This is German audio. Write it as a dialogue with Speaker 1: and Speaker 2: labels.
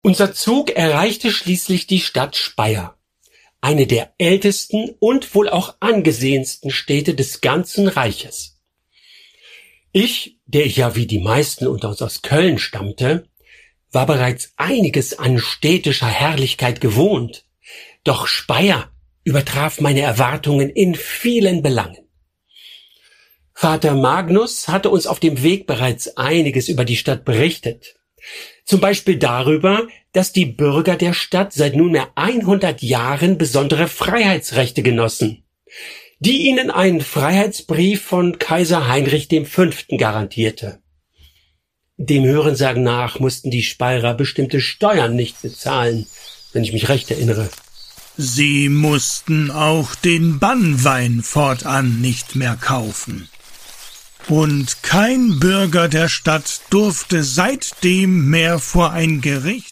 Speaker 1: Unser Zug erreichte schließlich die Stadt Speyer, eine der ältesten und wohl auch angesehensten Städte des ganzen Reiches. Ich, der ich ja wie die meisten unter uns aus Köln stammte, war bereits einiges an städtischer Herrlichkeit gewohnt, doch Speyer übertraf meine Erwartungen in vielen Belangen. Vater Magnus hatte uns auf dem Weg bereits einiges über die Stadt berichtet. Zum Beispiel darüber, dass die Bürger der Stadt seit nunmehr 100 Jahren besondere Freiheitsrechte genossen, die ihnen ein Freiheitsbrief von Kaiser Heinrich V. garantierte. Dem Hörensagen nach mussten die Speyerer bestimmte Steuern nicht bezahlen, wenn ich mich recht erinnere.
Speaker 2: Sie mussten auch den Bannwein fortan nicht mehr kaufen. Und kein Bürger der Stadt durfte seitdem mehr vor ein Gericht